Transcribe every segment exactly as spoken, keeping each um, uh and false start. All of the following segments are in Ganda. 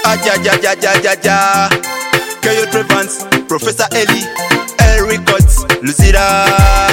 Aja ja ja ja ja ja. K O Evans, Professor Eli, L Records, Luzira.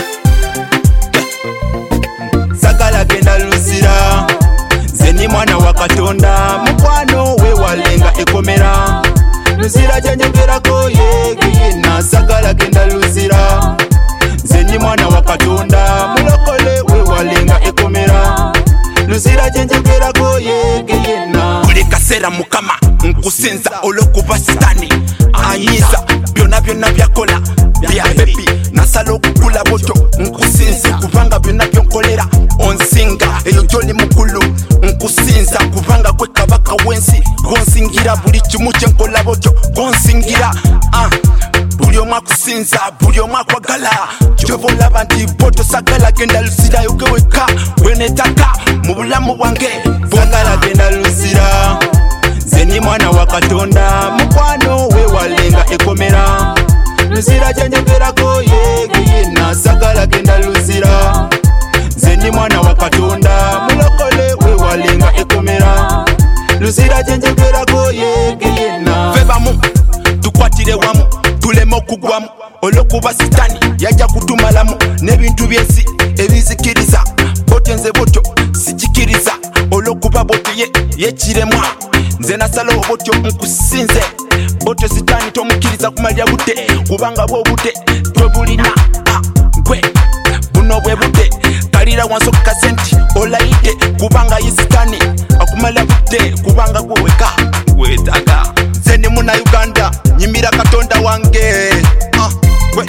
Sagala genda Luzira. Zeni mwana wa Katonda, mukwano we walenga ekomera. Luzira janyogerako yegina, sagala genda Luzira. Zeni mwana wa Katonda, mulokole we walenga ekomera. Luzira janyogerako yegina. Buli kaseera mukama nkusinza olw'okuba sitani anyiza byonna byonna byakola bya bebi nasala okukula boto nkusinza kubanga byonna byonkolera onsinga eyo gyoli mukulu nkusinza kubanga gwe kabaka w'ensi gonsingira buli kimu kyenkola boto gonsingira ah. Buli omu akusinza buli omu akwagala kyova olaba nti boto sagala genda Luzira yogeweka wenetaka mu bulamu bwange sagala genda Luzira. Zeni mwana wa Katonda, mukwano we walenga ekomera. Luzira janyogerako yegina, sagala genda Luzira. Zeni mwana wa Katonda, mulokole we walenga ekomera. Luzira janyogerako yegina. Vebamu tukwatire wamu tuleme okugwamu olw'okuba sitani yajja kutumalamu n'ebintu by'ensi ebizikiriza boto nze boto sikikiriza olw'okuba boto ye yekiremwa nze nasala obotyo nkusinze boto sitani tomukiriza kumalya budde kubanga bw'obudde twebulina gwe buno bwe budde kalira wansi okukasenti olayidde kubanga ye sitani akumalya budde kubanga gwe weka wetaga nze ndi muna Uganda nyimira Katonda wange uh, gwe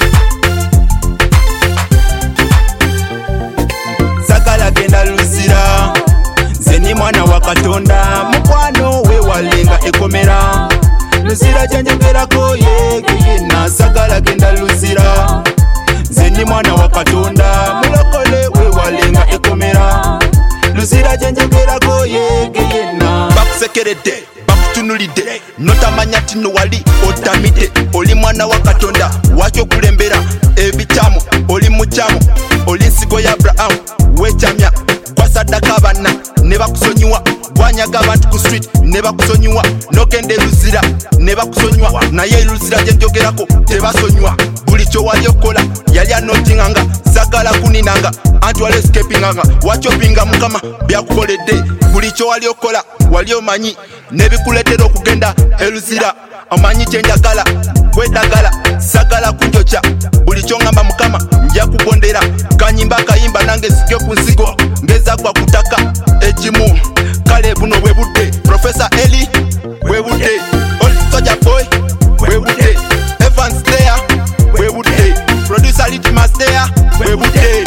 sagala genda Luzira. Zeni mwana wa Katonda, mukwano we walenga ekomera. Luzira janyogerako yegina, sagala genda Luzira. Zeni mwana wa Katonda, mulokole we walenga ekomera. Luzira janyogerako yegina. Bakusekeredde bakutunulidde notamanya tino wali otamidde oli mwana wa Katonda wakyo kulembera ebitamu oli mujamu oli nsigo ya Abraham wecamya gwasaddaka abana ne bakusonyiwa gwanyaga abantu ku street ne bakusonyiwa nogende Luzira ne bakusonyiwa naye Luzira gye njogerako tebasonyiwa buli kyo wali okola yali anotinganga sagala kuninanga anti wali escapinganga wakyopinga mukama byakukoledde buli kyo wali okola wali omanyi nebikuletera okugenda Luzira omanyi kyenjagala gwedagala sagala kunjokya buli kyongamba mukama nja kubondera kanyimba kayimba nange sike ku nsigo ngeza kwa kutaka ekimu kale buno bwe budde Professor Eli bwe budde Old Soldier Boy bwe budde Evans there bwe budde Producer Litmus there bwe budde